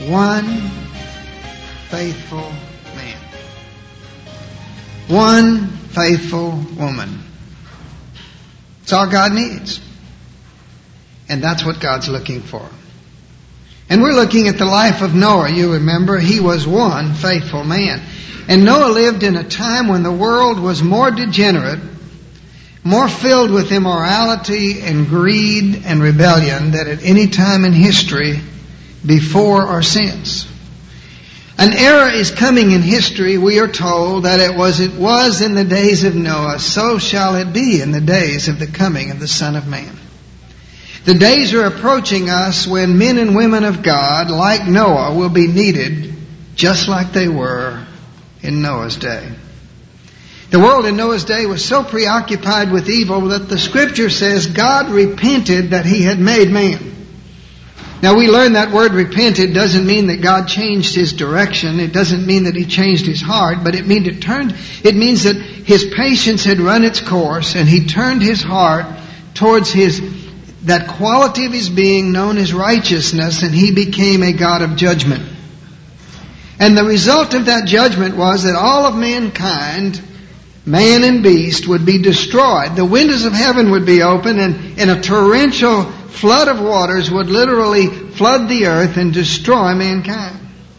one faithful man. One faithful woman. It's all God needs. And that's what God's looking for. And we're looking at the life of Noah. You remember, he was one faithful man. And Noah lived in a time when the world was more degenerate, more filled with immorality and greed and rebellion than at any time in history before or since. An era is coming in history, we are told, that it was in the days of Noah, so shall it be in the days of the coming of the Son of Man. The days are approaching us when men and women of God, like Noah, will be needed just like they were in Noah's day. The world in Noah's day was so preoccupied with evil that the Scripture says God repented that He had made man. Now we learn that word repented doesn't mean that God changed His direction. It doesn't mean that He changed His heart, but it means that His patience had run its course and He turned His heart towards that quality of His being known as righteousness, and He became a God of judgment. And the result of that judgment was that all of mankind, man and beast, would be destroyed. The windows of heaven would be open, and a torrential flood of waters would literally flood the earth and destroy mankind.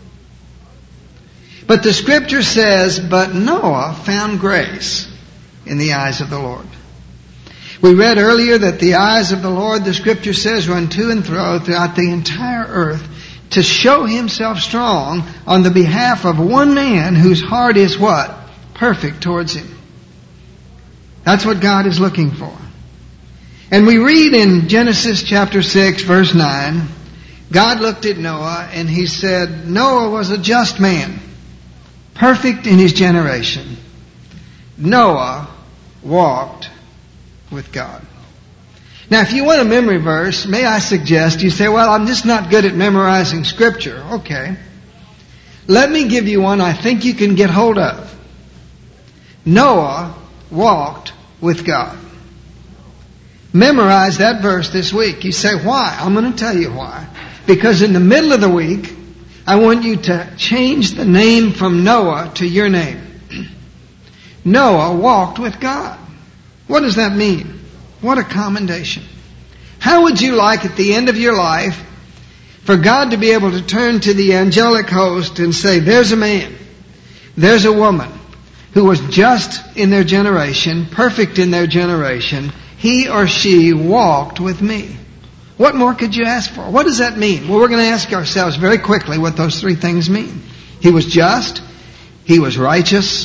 But the Scripture says, but Noah found grace in the eyes of the Lord. We read earlier that the eyes of the Lord, the Scripture says, run to and fro throughout the entire earth to show Himself strong on the behalf of one man whose heart is what? Perfect towards Him. That's what God is looking for. And we read in Genesis chapter 6, verse 9, God looked at Noah and He said, Noah was a just man, perfect in his generation. Noah walked with God. Now, if you want a memory verse, may I suggest, you say, well, I'm just not good at memorizing Scripture. Okay. Let me give you one I think you can get hold of. Noah walked with God. Memorize that verse this week. You say, why? I'm going to tell you why. Because in the middle of the week, I want you to change the name from Noah to your name. Noah walked with God. What does that mean? What a commendation. How would you like at the end of your life for God to be able to turn to the angelic host and say, there's a man, there's a woman who was just in their generation, perfect in their generation. He or she walked with me. What more could you ask for? What does that mean? Well, we're going to ask ourselves very quickly what those three things mean. He was just. He was righteous.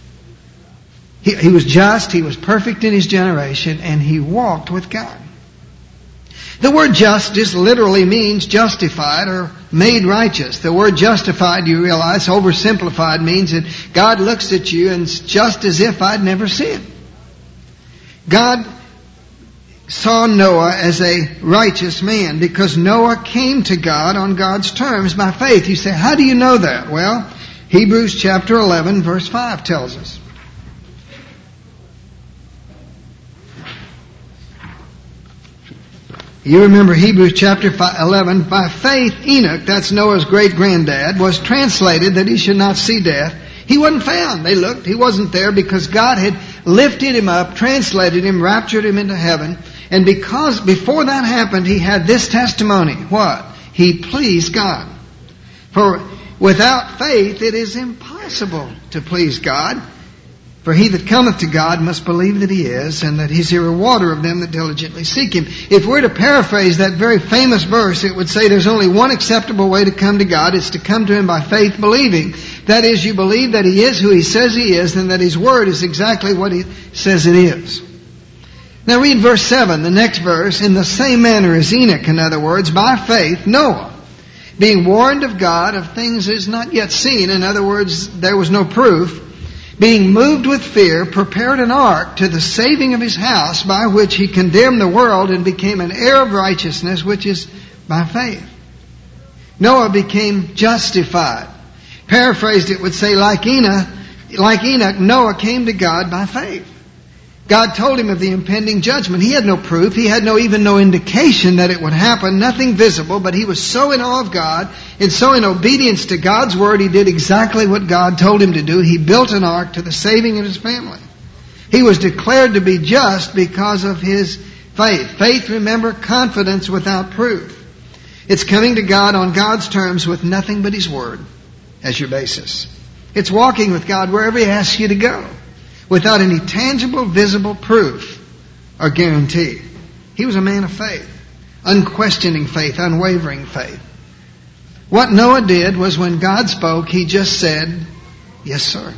He was just. He was perfect in his generation. And he walked with God. The word just just literally means justified or made righteous. The word justified, you realize, oversimplified, means that God looks at you and it's just as if I'd never sinned. God saw Noah as a righteous man because Noah came to God on God's terms by faith. You say, how do you know that? Well, Hebrews chapter 11 verse 5 tells us. You remember Hebrews chapter 11, by faith Enoch, that's Noah's great-granddad, was translated that he should not see death. He wasn't found. They looked. He wasn't there because God had lifted him up, translated him, raptured him into heaven. And because before that happened, he had this testimony. What? He pleased God. For without faith it is impossible to please God. For he that cometh to God must believe that He is, and that He's a rewarder of them that diligently seek Him. If we're to paraphrase that very famous verse, it would say there's only one acceptable way to come to God. It's to come to Him by faith believing. That is, you believe that He is who He says He is, and that His Word is exactly what He says it is. Now read verse 7, the next verse. In the same manner as Enoch, in other words, by faith, Noah, being warned of God of things is not yet seen. In other words, there was no proof. Being moved with fear, prepared an ark to the saving of his house, by which he condemned the world and became an heir of righteousness, which is by faith. Noah became justified. Paraphrased, it would say, like Enoch, Noah came to God by faith. God told him of the impending judgment. He had no proof. He had even no indication that it would happen. Nothing visible. But he was so in awe of God and so in obedience to God's word, he did exactly what God told him to do. He built an ark to the saving of his family. He was declared to be just because of his faith. Faith, remember, confidence without proof. It's coming to God on God's terms with nothing but his word as your basis. It's walking with God wherever he asks you to go, without any tangible, visible proof or guarantee. He was a man of faith, unquestioning faith, unwavering faith. What Noah did was when God spoke, he just said, yes, sir.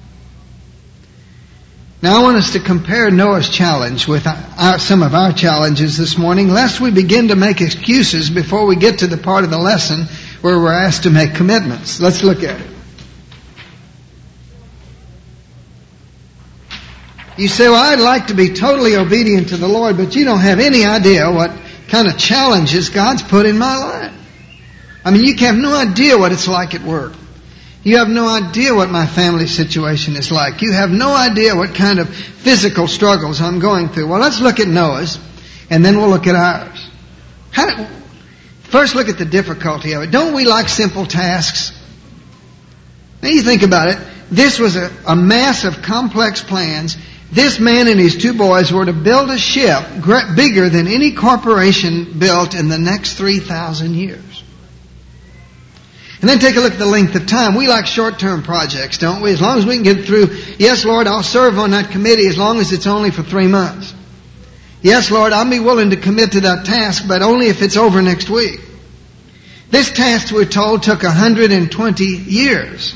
Now I want us to compare Noah's challenge with some of our challenges this morning, lest we begin to make excuses before we get to the part of the lesson where we're asked to make commitments. Let's look at it. You say, well, I'd like to be totally obedient to the Lord, but you don't have any idea what kind of challenges God's put in my life. I mean, you have no idea what it's like at work. You have no idea what my family situation is like. You have no idea what kind of physical struggles I'm going through. Well, let's look at Noah's, and then we'll look at ours. First, look at the difficulty of it. Don't we like simple tasks? Now, you think about it. This was a mass of complex plans. This man and his two boys were to build a ship bigger than any corporation built in the next 3,000 years. And then take a look at the length of time. We like short-term projects, don't we? As long as we can get through, yes, Lord, I'll serve on that committee as long as it's only for 3 months. Yes, Lord, I'll be willing to commit to that task, but only if it's over next week. This task, we're told, took 120 years.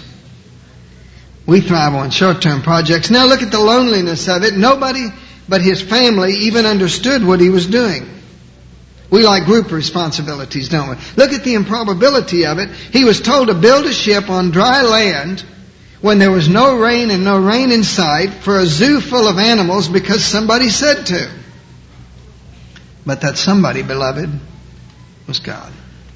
We thrive on short-term projects. Now look at the loneliness of it. Nobody but his family even understood what he was doing. We like group responsibilities, don't we? Look at the improbability of it. He was told to build a ship on dry land when there was no rain and no rain in sight for a zoo full of animals because somebody said to. But that somebody, beloved, was God.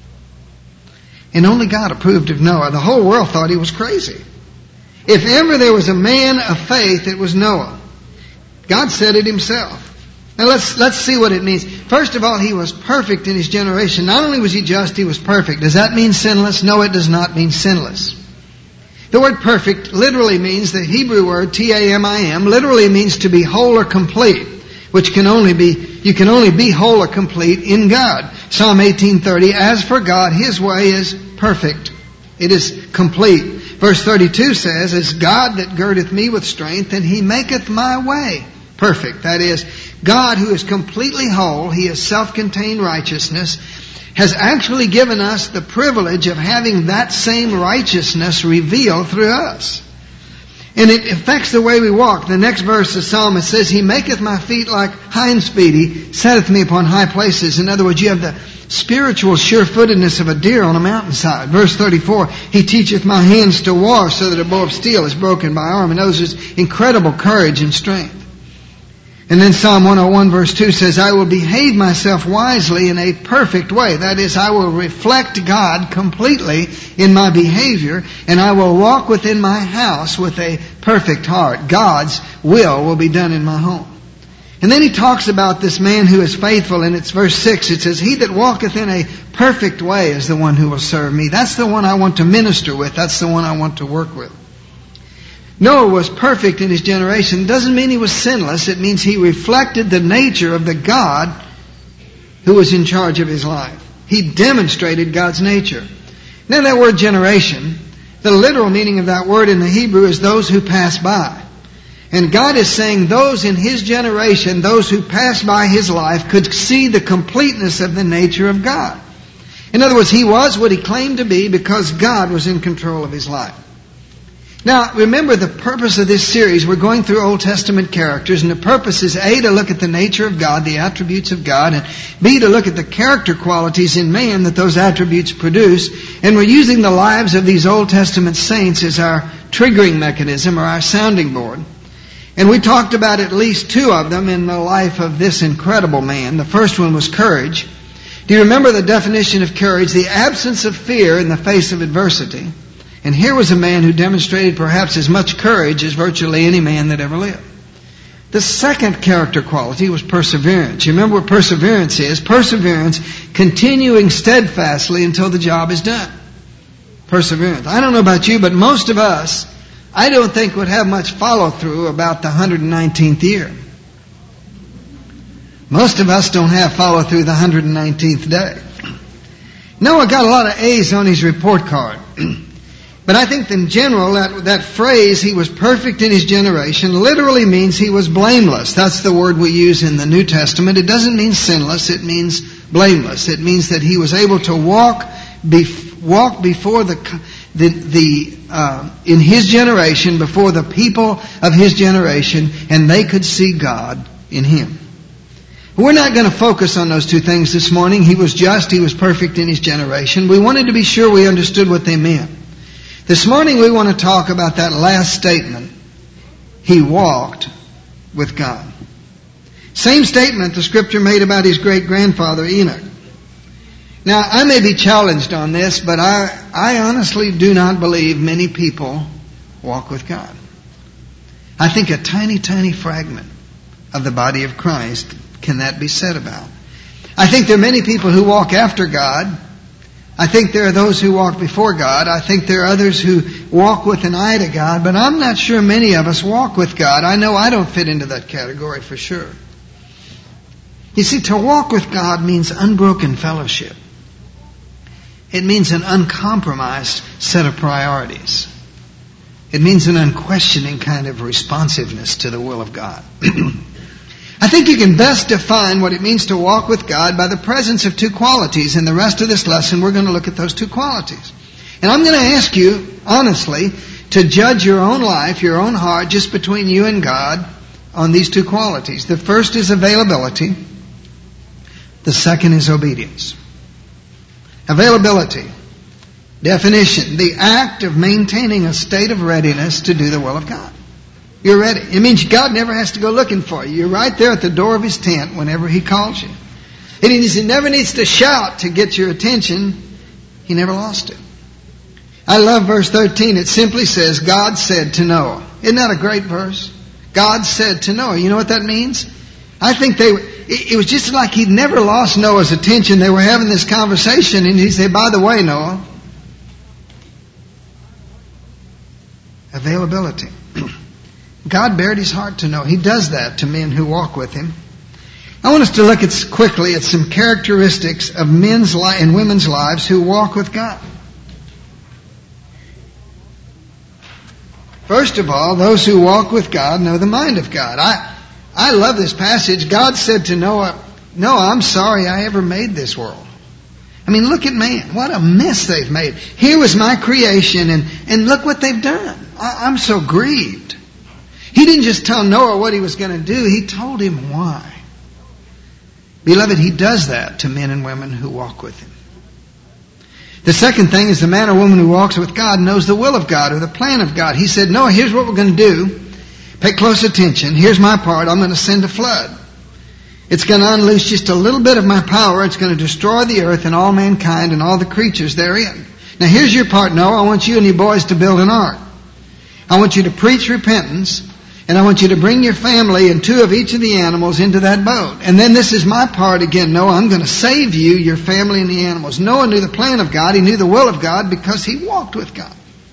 And only God approved of Noah. The whole world thought he was crazy. If ever there was a man of faith, it was Noah. God said it himself. Now let's see what it means. First of all, he was perfect in his generation. Not only was he just, he was perfect. Does that mean sinless? No, it does not mean sinless. The word perfect literally means, the Hebrew word T-A-M-I-M, literally means to be whole or complete, which you can only be whole or complete in God. Psalm 18:30, as for God, his way is perfect. It is complete. Verse 32 says, it's God that girdeth me with strength, and he maketh my way perfect. That is, God, who is completely whole, he is self-contained righteousness, has actually given us the privilege of having that same righteousness revealed through us. And it affects the way we walk. The next verse, the psalmist says, he maketh my feet like hinds' feet, he setteth me upon high places. In other words, you have the spiritual sure-footedness of a deer on a mountainside. Verse 34, he teacheth my hands to war so that a bow of steel is broken by arm. And those is incredible courage and strength. And then Psalm 101 verse 2 says, I will behave myself wisely in a perfect way. That is, I will reflect God completely in my behavior, and I will walk within my house with a perfect heart. God's will be done in my home. And then he talks about this man who is faithful, and it's verse 6. It says, he that walketh in a perfect way is the one who will serve me. That's the one I want to minister with. That's the one I want to work with. Noah was perfect in his generation. It doesn't mean he was sinless. It means he reflected the nature of the God who was in charge of his life. He demonstrated God's nature. Now that word generation, the literal meaning of that word in the Hebrew is those who pass by. And God is saying those in his generation, those who passed by his life, could see the completeness of the nature of God. In other words, he was what he claimed to be because God was in control of his life. Now, remember the purpose of this series. We're going through Old Testament characters, and the purpose is A, to look at the nature of God, the attributes of God, and B, to look at the character qualities in man that those attributes produce. And we're using the lives of these Old Testament saints as our triggering mechanism or our sounding board. And we talked about at least two of them in the life of this incredible man. The first one was courage. Do you remember the definition of courage? The absence of fear in the face of adversity. And here was a man who demonstrated perhaps as much courage as virtually any man that ever lived. The second character quality was perseverance. You remember what perseverance is? Perseverance, continuing steadfastly until the job is done. Perseverance. I don't know about you, but most of us, I don't think would have much follow-through about the 119th year. Most of us don't have follow-through the 119th day. Noah got a lot of A's on his report card. But I think in general that phrase, he was perfect in his generation, literally means he was blameless. That's the word we use in the New Testament. It doesn't mean sinless, it means blameless. It means that he was able to walk before in his generation, before the people of his generation, and they could see God in him. We're not going to focus on those two things this morning. He was just, he was perfect in his generation. We wanted to be sure we understood what they meant. This morning we want to talk about that last statement. He walked with God. Same statement the Scripture made about his great-grandfather Enoch. Now, I may be challenged on this, but I honestly do not believe many people walk with God. I think a tiny, tiny fragment of the body of Christ can that be said about. I think there are many people who walk after God. I think there are those who walk before God. I think there are others who walk with an eye to God, but I'm not sure many of us walk with God. I know I don't fit into that category for sure. You see, to walk with God means unbroken fellowship. It means an uncompromised set of priorities. It means an unquestioning kind of responsiveness to the will of God. I think you can best define what it means to walk with God by the presence of two qualities. In the rest of this lesson, we're going to look at those two qualities. And I'm going to ask you, honestly, to judge your own life, your own heart, just between you and God on these two qualities. The first is availability. The second is obedience. Availability. Definition: the act of maintaining a state of readiness to do the will of God. You're ready. It means God never has to go looking for you. You're right there at the door of his tent whenever he calls you. It means he never needs to shout to get your attention. He never lost it. I love verse 13. It simply says, God said to Noah. Isn't that a great verse? God said to Noah. You know what that means? I think it was just like he'd never lost Noah's attention. They were having this conversation and he said, by the way, Noah, availability. God bared his heart to know. He does that to men who walk with him. I want us to look quickly at some characteristics of men's and women's lives who walk with God. First of all, those who walk with God know the mind of God. I love this passage. God said to Noah, Noah, I'm sorry I ever made this world. I mean, look at man. What a mess they've made. Here was my creation and look what they've done. I'm so grieved. He didn't just tell Noah what he was going to do. He told him why. Beloved, he does that to men and women who walk with him. The second thing is the man or woman who walks with God knows the will of God or the plan of God. He said, Noah, here's what we're going to do. Pay close attention. Here's my part. I'm going to send a flood. It's going to unleash just a little bit of my power. It's going to destroy the earth and all mankind and all the creatures therein. Now here's your part, Noah. I want you and your boys to build an ark. I want you to preach repentance. And I want you to bring your family and 2 of each of the animals into that boat. And then this is my part again, Noah. I'm going to save you, your family, and the animals. Noah knew the plan of God. He knew the will of God because he walked with God.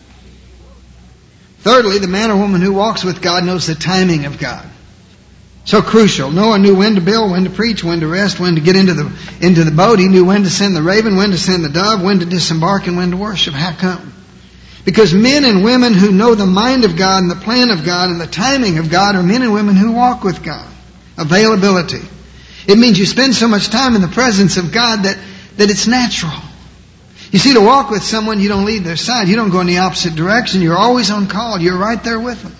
Thirdly, the man or woman who walks with God knows the timing of God. So crucial. Noah knew when to build, when to preach, when to rest, when to get into the boat. He knew when to send the raven, when to send the dove, when to disembark, and when to worship. How come? Because men and women who know the mind of God and the plan of God and the timing of God are men and women who walk with God. Availability. It means you spend so much time in the presence of God that it's natural. You see, to walk with someone, you don't leave their side. You don't go in the opposite direction. You're always on call. You're right there with them.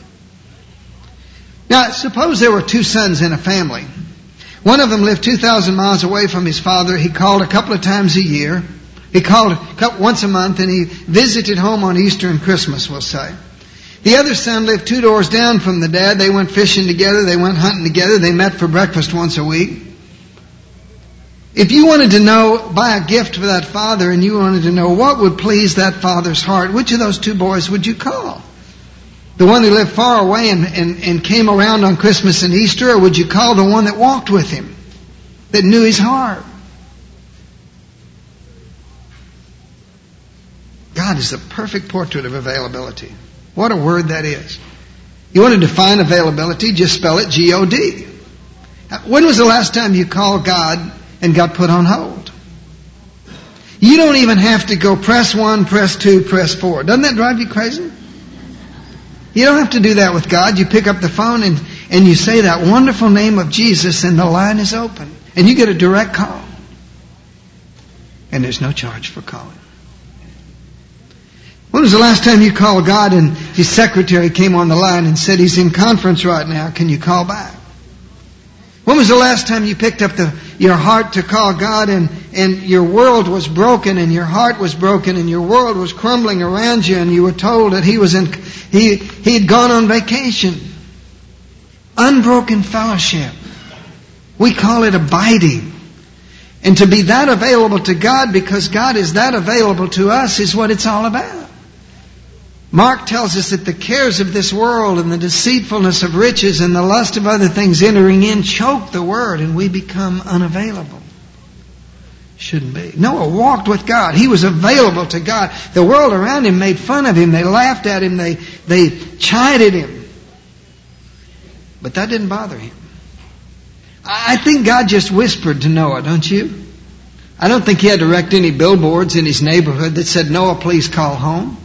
Now, suppose there were 2 sons in a family. One of them lived 2,000 miles away from his father. He called a couple of times a year. He called once a month and he visited home on Easter and Christmas, we'll say. The other son lived 2 doors down from the dad. They went fishing together. They went hunting together. They met for breakfast once a week. If you wanted to buy a gift for that father and you wanted to know what would please that father's heart, which of those 2 boys would you call? The one who lived far away and came around on Christmas and Easter? Or would you call the one that walked with him, that knew his heart? God is the perfect portrait of availability. What a word that is. You want to define availability? Just spell it G-O-D. When was the last time you called God and got put on hold? You don't even have to go press 1, press 2, press 4. Doesn't that drive you crazy? You don't have to do that with God. You pick up the phone and you say that wonderful name of Jesus and the line is open. And you get a direct call. And there's no charge for calling. When was the last time you called God and his secretary came on the line and said, he's in conference right now, can you call back? When was the last time you picked up your heart to call God and your world was broken and your heart was broken and your world was crumbling around you and you were told that he had gone on vacation? Unbroken fellowship. We call it abiding. And to be that available to God because God is that available to us is what it's all about. Mark tells us that the cares of this world and the deceitfulness of riches and the lust of other things entering in choke the word and we become unavailable. Shouldn't be. Noah walked with God. He was available to God. The world around him made fun of him. They laughed at him. They chided him. But that didn't bother him. I think God just whispered to Noah, don't you? I don't think he had to erect any billboards in his neighborhood that said, Noah, please call home.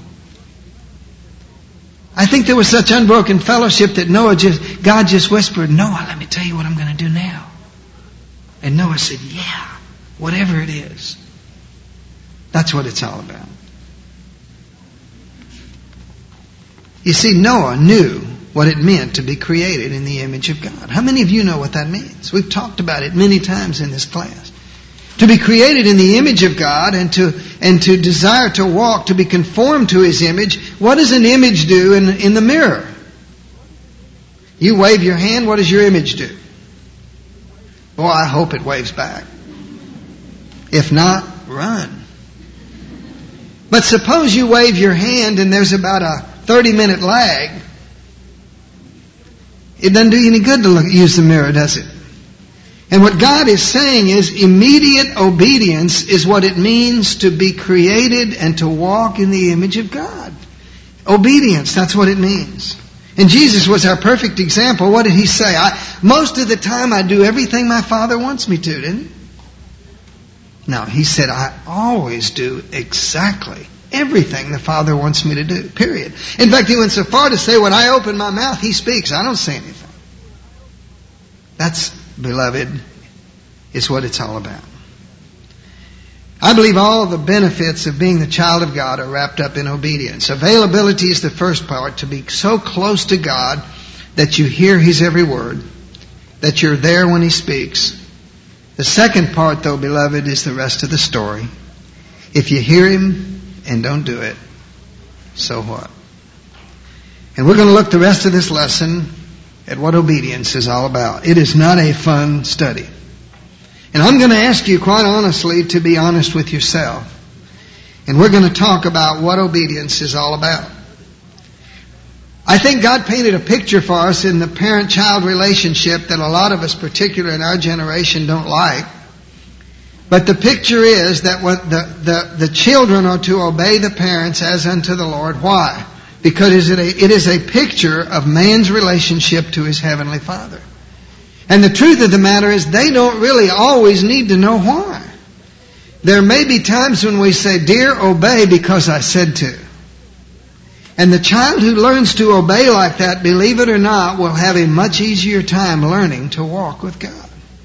I think there was such unbroken fellowship that God just whispered, Noah, let me tell you what I'm going to do now. And Noah said, yeah, whatever it is. That's what it's all about. You see, Noah knew what it meant to be created in the image of God. How many of you know what that means? We've talked about it many times in this class. To be created in the image of God and to desire to walk, to be conformed to his image. What does an image do in the mirror? You wave your hand, what does your image do? Boy, I hope it waves back. If not, run. But suppose you wave your hand and there's about a 30-minute lag. It doesn't do you any good to use the mirror, does it? And what God is saying is immediate obedience is what it means to be created and to walk in the image of God. Obedience, that's what it means. And Jesus was our perfect example. What did he say? Most of the time I do everything my Father wants me to, didn't he? No, he said I always do exactly everything the Father wants me to do, period. In fact, he went so far to say when I open my mouth, he speaks. I don't say anything. That's, beloved, is what it's all about. I believe all the benefits of being the child of God are wrapped up in obedience. Availability is the first part, to be so close to God that you hear his every word, that you're there when he speaks. The second part, though, beloved, is the rest of the story. If you hear him and don't do it, so what? And we're going to look the rest of this lesson at what obedience is all about. It is not a fun study. And I'm going to ask you quite honestly to be honest with yourself. And we're going to talk about what obedience is all about. I think God painted a picture for us in the parent-child relationship that a lot of us, particularly in our generation, don't like. But the picture is that what the children are to obey the parents as unto the Lord. Why? Because it is a picture of man's relationship to his heavenly Father. And the truth of the matter is they don't really always need to know why. There may be times when we say, "Dear, obey because I said to." And the child who learns to obey like that, believe it or not, will have a much easier time learning to walk with God.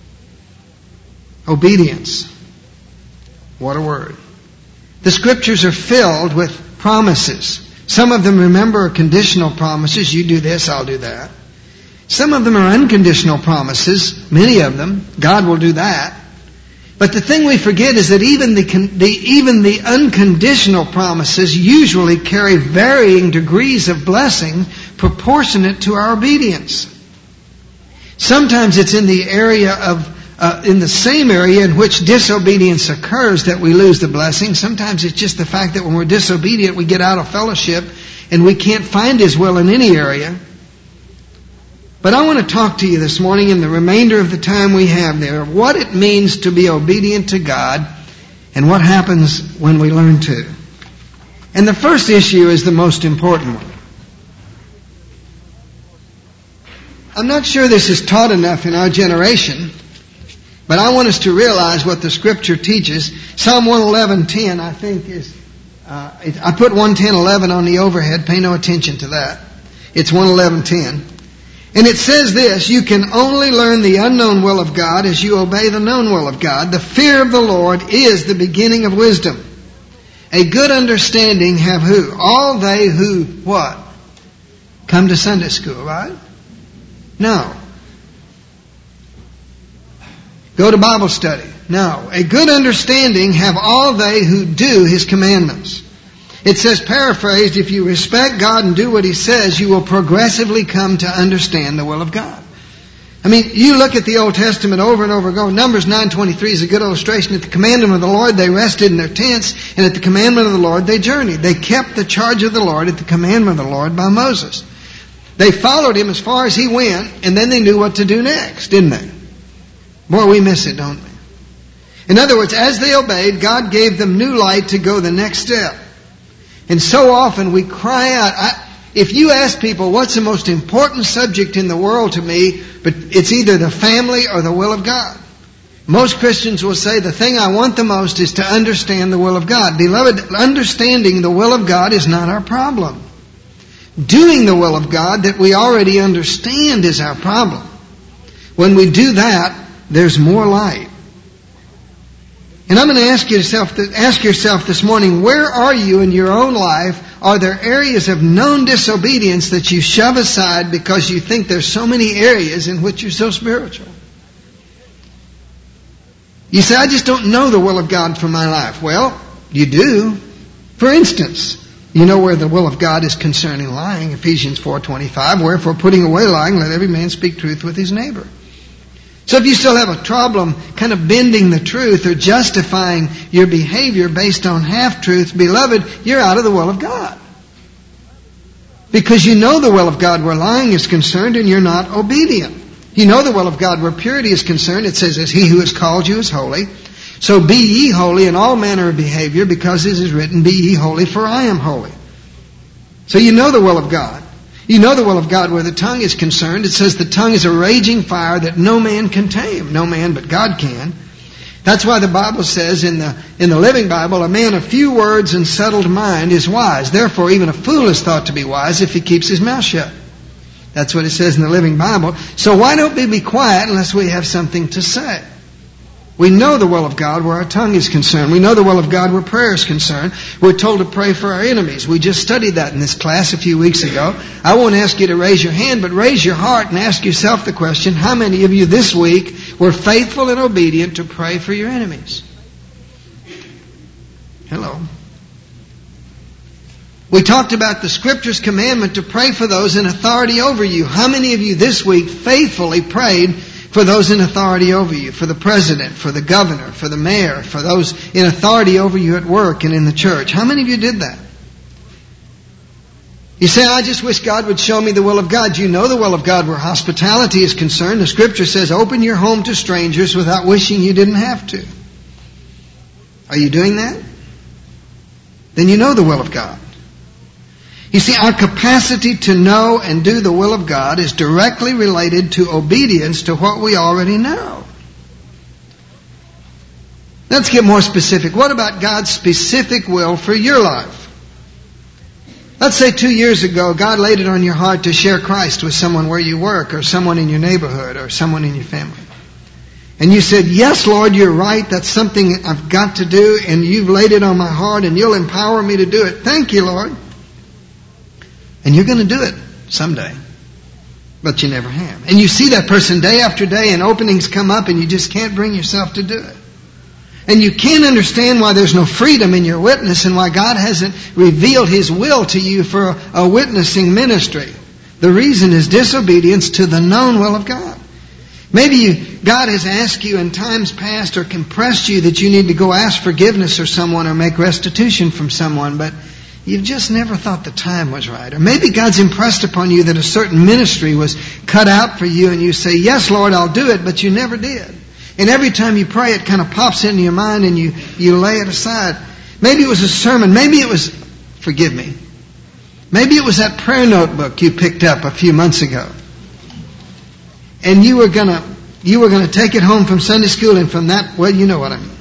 Obedience. What a word. The scriptures are filled with promises. Some of them, remember, are conditional promises. You do this, I'll do that. Some of them are unconditional promises. Many of them, God will do that. But the thing we forget is that even the unconditional promises usually carry varying degrees of blessing proportionate to our obedience. Sometimes it's in the area of in the same area in which disobedience occurs that we lose the blessing. Sometimes it's just the fact that when we're disobedient, we get out of fellowship and we can't find His will in any area. But I want to talk to you this morning in the remainder of the time we have there, what it means to be obedient to God and what happens when we learn to. And the first issue is the most important one. I'm not sure this is taught enough in our generation, but I want us to realize what the Scripture teaches. Psalm 111:10, I think is, I put 110:11 on the overhead. Pay no attention to that. It's 111:10. And it says this, you can only learn the unknown will of God as you obey the known will of God. The fear of the Lord is the beginning of wisdom. A good understanding have who? All they who, what? Come to Sunday school, right? No. Go to Bible study. No. A good understanding have all they who do His commandments. It says, paraphrased, if you respect God and do what He says, you will progressively come to understand the will of God. I mean, you look at the Old Testament over and over again. Numbers 9:23 is a good illustration. At the commandment of the Lord, they rested in their tents, and at the commandment of the Lord, they journeyed. They kept the charge of the Lord at the commandment of the Lord by Moses. They followed Him as far as He went, and then they knew what to do next, didn't they? Boy, we miss it, don't we? In other words, as they obeyed, God gave them new light to go the next step. And so often we cry out. If you ask people, what's the most important subject in the world to me, but it's either the family or the will of God. Most Christians will say, the thing I want the most is to understand the will of God. Beloved, understanding the will of God is not our problem. Doing the will of God that we already understand is our problem. When we do that, there's more light. And I'm going to ask yourself this morning, where are you in your own life? Are there areas of known disobedience that you shove aside because you think there's so many areas in which you're so spiritual? You say, I just don't know the will of God for my life. Well, you do. For instance, you know where the will of God is concerning lying. Ephesians 4:25, wherefore putting away lying, let every man speak truth with his neighbor. So if you still have a problem kind of bending the truth or justifying your behavior based on half-truths, beloved, you're out of the will of God. Because you know the will of God where lying is concerned and you're not obedient. You know the will of God where purity is concerned. It says, as He who has called you is holy. So be ye holy in all manner of behavior, because it is written, be ye holy, for I am holy. So you know the will of God. You know the will of God where the tongue is concerned. It says the tongue is a raging fire that no man can tame. No man but God can. That's why the Bible says in the Living Bible, a man of few words and settled mind is wise. Therefore, even a fool is thought to be wise if he keeps his mouth shut. That's what it says in the Living Bible. So why don't we be quiet unless we have something to say? We know the will of God where our tongue is concerned. We know the will of God where prayer is concerned. We're told to pray for our enemies. We just studied that in this class a few weeks ago. I won't ask you to raise your hand, but raise your heart and ask yourself the question, how many of you this week were faithful and obedient to pray for your enemies? Hello. We talked about the Scripture's commandment to pray for those in authority over you. How many of you this week faithfully prayed for those in authority over you? For the president, for the governor, for the mayor, for those in authority over you at work and in the church. How many of you did that? You say, I just wish God would show me the will of God. You know the will of God where hospitality is concerned. The Scripture says, open your home to strangers without wishing you didn't have to. Are you doing that? Then you know the will of God. You see, our capacity to know and do the will of God is directly related to obedience to what we already know. Let's get more specific. What about God's specific will for your life? Let's say 2 years ago, God laid it on your heart to share Christ with someone where you work, or someone in your neighborhood, or someone in your family. And you said, yes, Lord, you're right. That's something I've got to do, and you've laid it on my heart, and you'll empower me to do it. Thank you, Lord. And you're going to do it someday. But you never have. And you see that person day after day, and openings come up, and you just can't bring yourself to do it. And you can't understand why there's no freedom in your witness and why God hasn't revealed His will to you for a witnessing ministry. The reason is disobedience to the known will of God. Maybe God has asked you in times past or compressed you that you need to go ask forgiveness of someone or make restitution from someone, but you've just never thought the time was right. Or maybe God's impressed upon you that a certain ministry was cut out for you and you say, yes, Lord, I'll do it, but you never did. And every time you pray, it kind of pops into your mind and you lay it aside. Maybe it was a sermon. Maybe it was, forgive me, maybe it was that prayer notebook you picked up a few months ago. And you were gonna take it home from Sunday school, and from that, well, you know what I mean.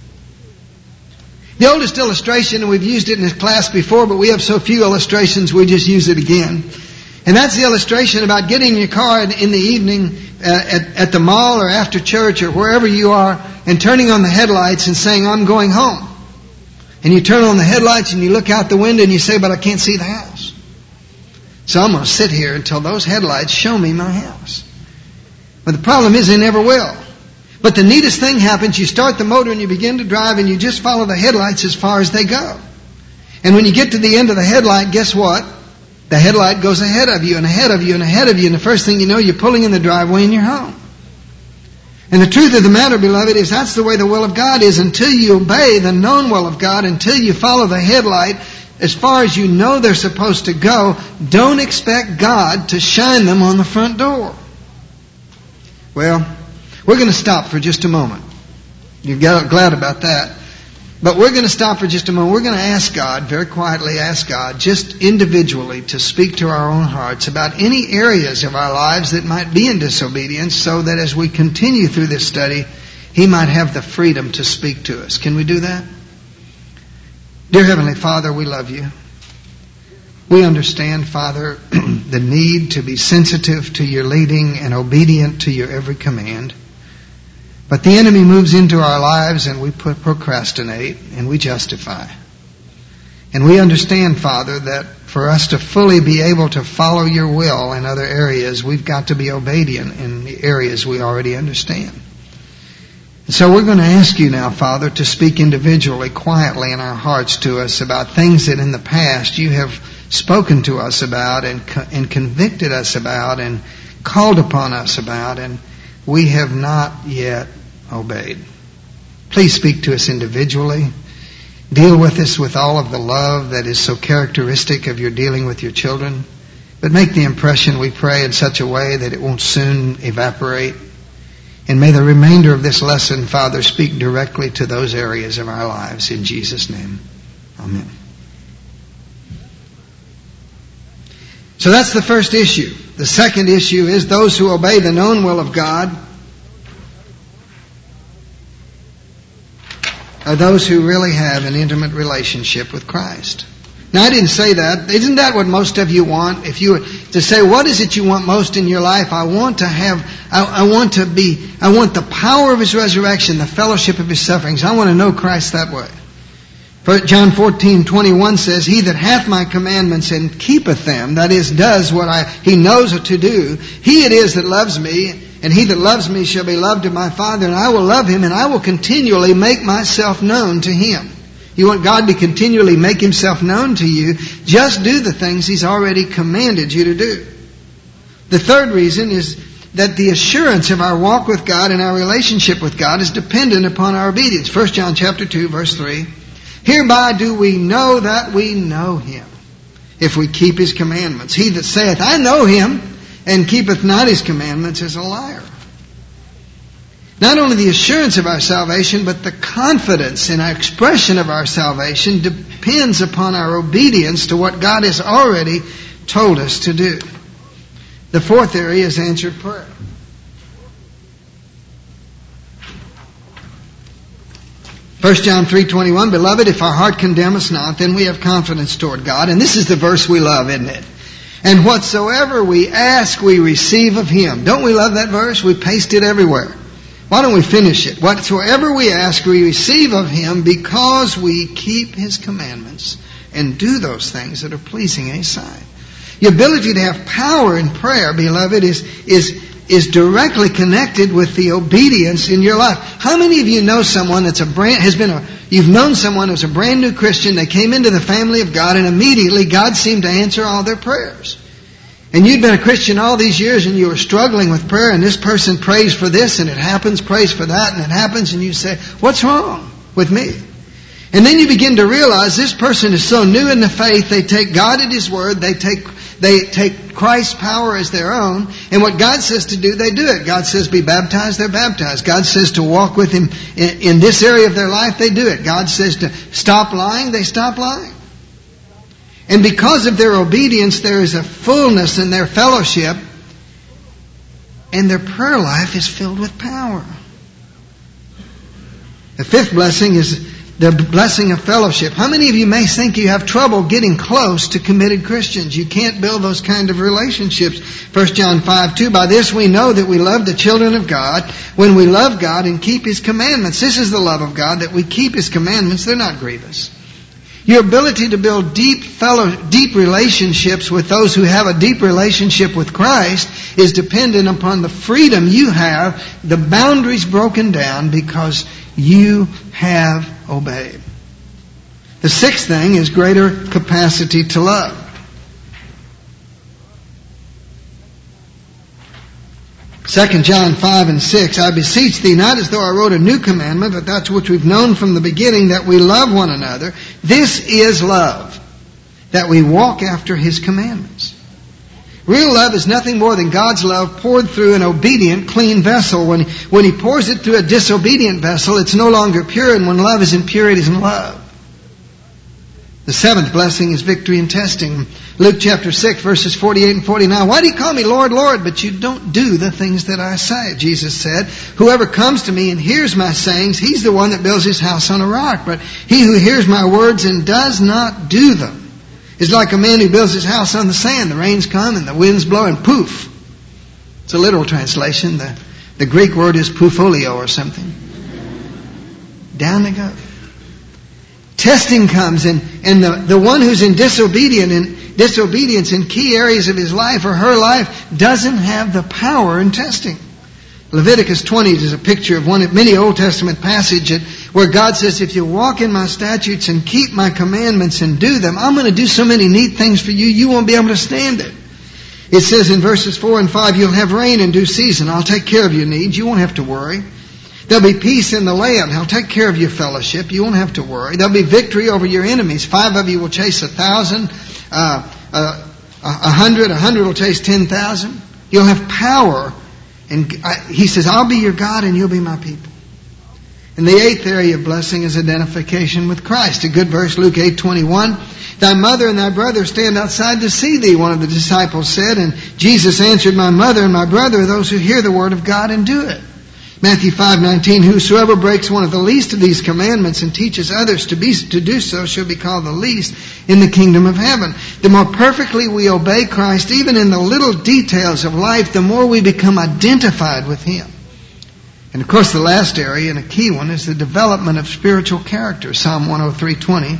The oldest illustration, and we've used it in this class before, but we have so few illustrations, we just use it again. And that's the illustration about getting in your car in the evening at the mall or after church or wherever you are, and turning on the headlights and saying, I'm going home. And you turn on the headlights and you look out the window and you say, but I can't see the house. So I'm going to sit here until those headlights show me my house. But the problem is they never will. But the neatest thing happens, you start the motor and you begin to drive and you just follow the headlights as far as they go. And when you get to the end of the headlight, guess what? The headlight goes ahead of you and ahead of you and ahead of you, and the first thing you know, you're pulling in the driveway and you're home. And the truth of the matter, beloved, is that's the way the will of God is. Until you obey the known will of God, until you follow the headlight as far as you know they're supposed to go, don't expect God to shine them on the front door. Well, we're going to stop for just a moment. You're glad about that. But we're going to stop for just a moment. We're going to ask God, very quietly ask God, just individually to speak to our own hearts about any areas of our lives that might be in disobedience, so that as we continue through this study, He might have the freedom to speak to us. Can we do that? Dear Heavenly Father, we love You. We understand, Father, the need to be sensitive to Your leading and obedient to Your every command. But the enemy moves into our lives and we procrastinate and we justify. And we understand, Father, that for us to fully be able to follow Your will in other areas, we've got to be obedient in the areas we already understand. And so we're going to ask You now, Father, to speak individually, quietly in our hearts to us about things that in the past You have spoken to us about and convicted us about and called upon us about, and we have not yet obeyed. Please speak to us individually. Deal with us with all of the love that is so characteristic of Your dealing with Your children. But make the impression, we pray, in such a way that it won't soon evaporate. And may the remainder of this lesson, Father, speak directly to those areas of our lives. In Jesus' name, amen. So that's the first issue. The second issue is those who obey the known will of God are those who really have an intimate relationship with Christ. Now, I didn't say that. Isn't that what most of you want? If you were to say, what is it you want most in your life? I want the power of His resurrection, the fellowship of His sufferings. I want to know Christ that way. John 14:21 says, He that hath my commandments and keepeth them, that is, does what He knows to do, He it is that loves me, and he that loves me shall be loved of my Father, and I will love him, and I will continually make myself known to him. You want God to continually make Himself known to you, just do the things He's already commanded you to do. The third reason is that the assurance of our walk with God and our relationship with God is dependent upon our obedience. 1 John chapter 2, verse 3. Hereby do we know that we know Him, if we keep His commandments. He that saith, I know Him, and keepeth not His commandments, is a liar. Not only the assurance of our salvation, but the confidence in our expression of our salvation depends upon our obedience to what God has already told us to do. The fourth area is answered prayer. 1 John 3:21, Beloved, if our heart condemn us not, then we have confidence toward God. And this is the verse we love, isn't it? And whatsoever we ask, we receive of Him. Don't we love that verse? We paste it everywhere. Why don't we finish it? Whatsoever we ask, we receive of Him, because we keep His commandments and do those things that are pleasing in His sight. The ability to have power in prayer, beloved, is directly connected with the obedience in your life. How many of you know someone you've known someone who's a brand new Christian, they came into the family of God, and immediately God seemed to answer all their prayers? And you'd been a Christian all these years and you were struggling with prayer, and this person prays for this and it happens, prays for that and it happens, and you say, what's wrong with me? And then you begin to realize this person is so new in the faith, they take God at His word, they take Christ's power as their own, and what God says to do, they do it. God says be baptized, they're baptized. God says to walk with Him in this area of their life, they do it. God says to stop lying, they stop lying. And because of their obedience, there is a fullness in their fellowship, and their prayer life is filled with power. The fifth blessing is the blessing of fellowship. How many of you may think you have trouble getting close to committed Christians? You can't build those kind of relationships. 1 John 5:2, by this we know that we love the children of God when we love God and keep His commandments. This is the love of God, that we keep His commandments. They're not grievous. Your ability to build deep relationships with those who have a deep relationship with Christ is dependent upon the freedom you have, the boundaries broken down because you have obeyed. The sixth thing is greater capacity to love. 2 John 5:6, I beseech thee, not as though I wrote a new commandment, but that's which we've known from the beginning, that we love one another. This is love, that we walk after His commandments. Real love is nothing more than God's love poured through an obedient, clean vessel. When He pours it through a disobedient vessel, it's no longer pure, and when love is impure, it isn't love. The seventh blessing is victory in testing. Luke chapter 6, verses 48 and 49. Why do you call me Lord, Lord, but you don't do the things that I say? Jesus said, whoever comes to me and hears my sayings, he's the one that builds his house on a rock. But he who hears my words and does not do them is like a man who builds his house on the sand. The rains come and the winds blow and poof. It's a literal translation. The Greek word is poufolio or something. Down they go. Testing comes, and the one who's in disobedience in key areas of his life or her life doesn't have the power in testing. Leviticus 20 is a picture of many Old Testament passages where God says, if you walk in my statutes and keep my commandments and do them, I'm going to do so many neat things for you, you won't be able to stand it. It says in verses 4 and 5, you'll have rain in due season. I'll take care of your needs. You won't have to worry. There'll be peace in the land. I'll take care of your fellowship. You won't have to worry. There'll be victory over your enemies. 5 of you will chase 1,000. 100 will chase 10,000. You'll have power. And He says, I'll be your God and you'll be my people. And the eighth area of blessing is identification with Christ. A good verse, Luke 8:21. Thy mother and thy brother stand outside to see thee, one of the disciples said. And Jesus answered, my mother and my brother are those who hear the word of God and do it. Matthew 5:19, whosoever breaks one of the least of these commandments and teaches others to do so shall be called the least in the kingdom of heaven. The more perfectly we obey Christ, even in the little details of life, the more we become identified with Him. And of course the last area, and a key one, is the development of spiritual character. Psalm 103:20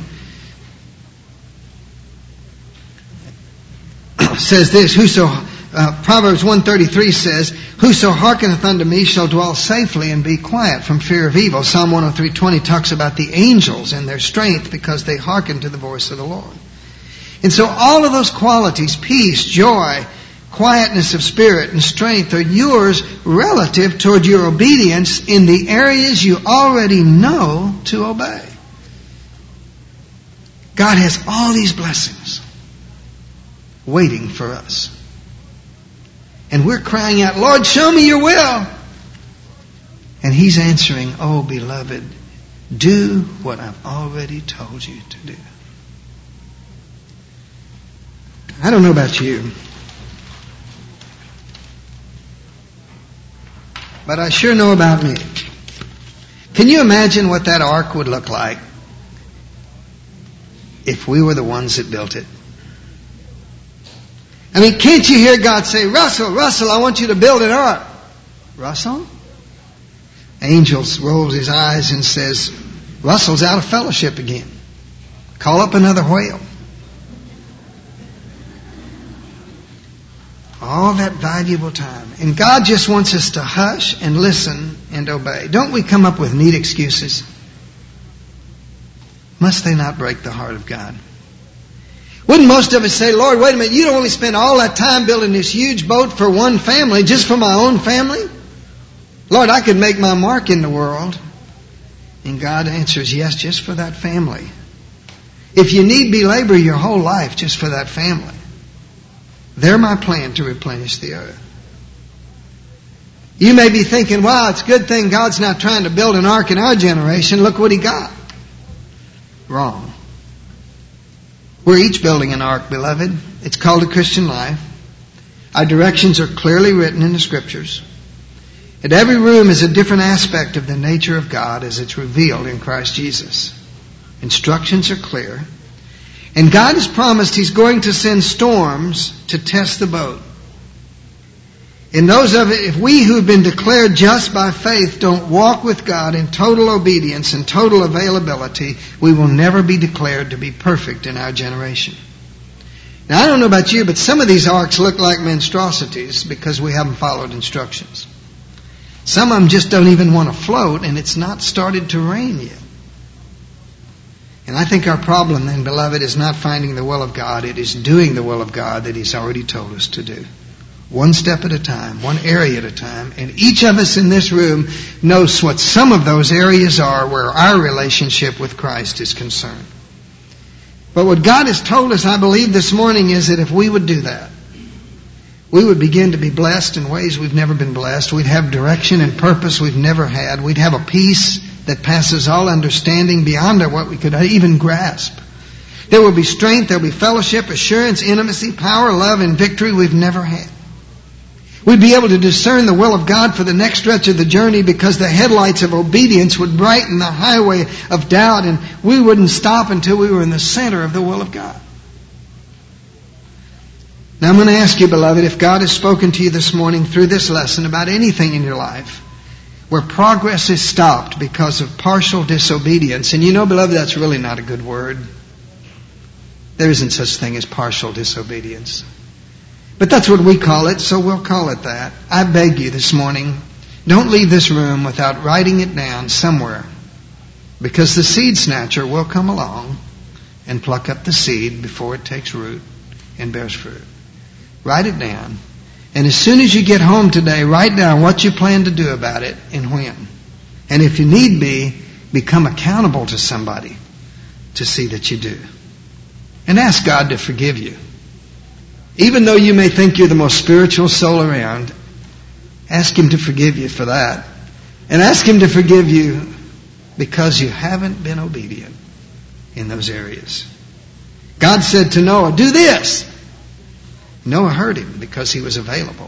says this, Proverbs 1:33 says, whoso hearkeneth unto me shall dwell safely and be quiet from fear of evil. Psalm 103:20 talks about the angels and their strength because they hearken to the voice of the Lord. And so all of those qualities, peace, joy, quietness of spirit, and strength are yours relative toward your obedience in the areas you already know to obey. God has all these blessings waiting for us. And we're crying out, Lord, show me your will. And He's answering, oh, beloved, do what I've already told you to do. I don't know about you, but I sure know about me. Can you imagine what that ark would look like if we were the ones that built it? I mean, can't you hear God say, Russell, I want you to build an ark. Russell? Angels rolls his eyes and says, Russell's out of fellowship again. Call up another whale. All that valuable time. And God just wants us to hush and listen and obey. Don't we come up with neat excuses? Must they not break the heart of God? Wouldn't most of us say, Lord, wait a minute, you don't only spend all that time building this huge boat for one family, just for my own family? Lord, I could make my mark in the world. And God answers, yes, just for that family. If you need be, labor your whole life just for that family. They're my plan to replenish the earth. You may be thinking, wow, it's a good thing God's not trying to build an ark in our generation. Look what He got. Wrong. We're each building an ark, beloved. It's called a Christian life. Our directions are clearly written in the Scriptures. And every room is a different aspect of the nature of God as it's revealed in Christ Jesus. Instructions are clear. And God has promised He's going to send storms to test the boat. In those of it, if we who have been declared just by faith don't walk with God in total obedience and total availability, we will never be declared to be perfect in our generation. Now, I don't know about you, but some of these arks look like monstrosities because we haven't followed instructions. Some of them just don't even want to float, and it's not started to rain yet. And I think our problem then, beloved, is not finding the will of God. It is doing the will of God that He's already told us to do. One step at a time, one area at a time. And each of us in this room knows what some of those areas are where our relationship with Christ is concerned. But what God has told us, I believe, this morning is that if we would do that, we would begin to be blessed in ways we've never been blessed. We'd have direction and purpose we've never had. We'd have a peace that passes all understanding beyond what we could even grasp. There will be strength, there will be fellowship, assurance, intimacy, power, love, and victory we've never had. We'd be able to discern the will of God for the next stretch of the journey because the headlights of obedience would brighten the highway of doubt, and we wouldn't stop until we were in the center of the will of God. Now I'm going to ask you, beloved, if God has spoken to you this morning through this lesson about anything in your life where progress is stopped because of partial disobedience, and you know, beloved, that's really not a good word. There isn't such thing as partial disobedience. But that's what we call it, so we'll call it that. I beg you this morning, don't leave this room without writing it down somewhere, because the seed snatcher will come along and pluck up the seed before it takes root and bears fruit. Write it down. And as soon as you get home today, write down what you plan to do about it and when. And if you need be, become accountable to somebody to see that you do. And ask God to forgive you. Even though you may think you're the most spiritual soul around, ask Him to forgive you for that. And ask Him to forgive you because you haven't been obedient in those areas. God said to Noah, do this. Noah heard Him because he was available.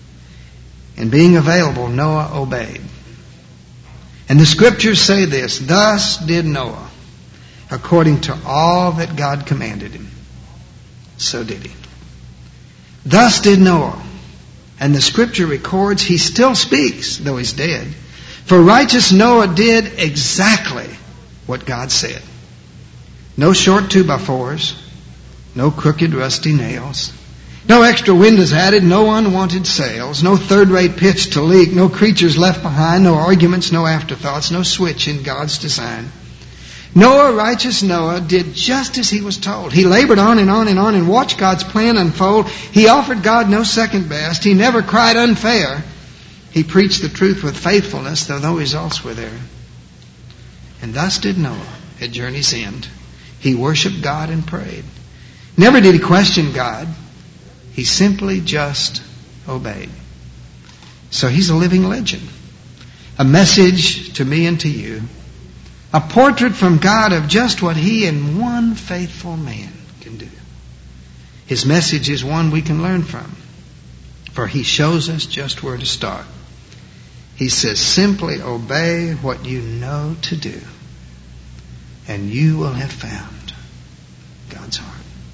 And being available, Noah obeyed. And the Scriptures say this, thus did Noah, according to all that God commanded him. So did he. Thus did Noah. And the Scripture records he still speaks, though he's dead. For righteous Noah did exactly what God said. No short 2x4s, no crooked rusty nails, no extra windows added, no unwanted sails, no third-rate pitch to leak, no creatures left behind, no arguments, no afterthoughts, no switch in God's design. Noah, righteous Noah, did just as he was told. He labored on and on and on and watched God's plan unfold. He offered God no second best. He never cried unfair. He preached the truth with faithfulness, though no results were there. And thus did Noah at journey's end. He worshiped God and prayed. Never did he question God. He simply just obeyed. So he's a living legend. A message to me and to you. A portrait from God of just what He and one faithful man can do. His message is one we can learn from, for He shows us just where to start. He says, simply obey what you know to do, and you will have found God's heart.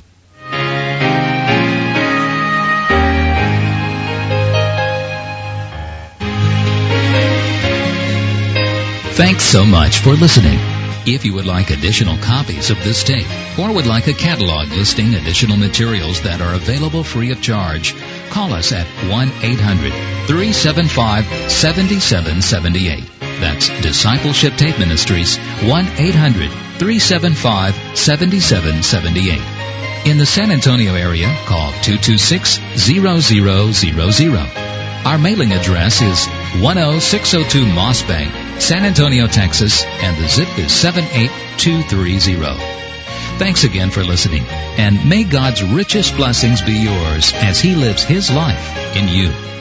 Thanks so much for listening. If you would like additional copies of this tape or would like a catalog listing additional materials that are available free of charge, call us at 1-800-375-7778. That's Discipleship Tape Ministries, 1-800-375-7778. In the San Antonio area, call 226-0000. Our mailing address is 10602 Moss Bank, San Antonio, Texas, and the zip is 78230. Thanks again for listening, and may God's richest blessings be yours as He lives His life in you.